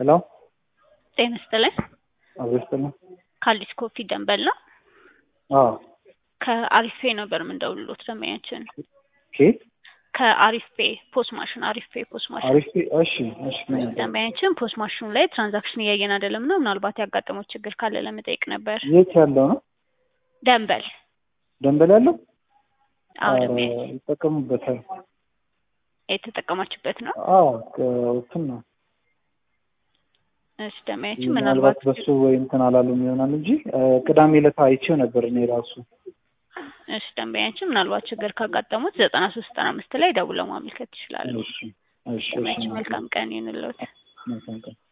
ሄሎ ጤና ይስጥልኝ። አብስተና ካልዲስ ኮፊ ደንበል ነው። አዎ ከአሪፍ ፔ ነበር የምንደውልሎት ደንበኛችን። ኬት ከአሪፍ ፔ ፖስት ማሽን አሪፍ ማሽን አሪፍ እሺ ምን ነበር? ደንበኛችን ፖስት ማሽኑ ላይ ትራንዛክሽን እያየን አይደለም ነው። ምናልባት ያጋጠመው ችግር ካለ ለመጠየቅ ነበር። የት ያለው ነው? ደንበል ያለው? አዎ ደንበኛችን ይጠቀሙበታል። የተጠቀማችሁበት ነው? አዎ እንትን ነው። እሺ ደንበኛችን ምናልባት በሱ ወይ እንትን አላሉም ይሆናል እንጂ ቅዳሜ ዕለት አይቼው ነበር እኔ ራሱ። እሺ ደንበኛችን ምናልባት ችግር ካጋጠሙት 9395 ላይ ደውለው ማመልከት ይችላሉ። እሺ ደንበኛችን መልካም ቀን ይሁንልዎት። መልካም ቀን።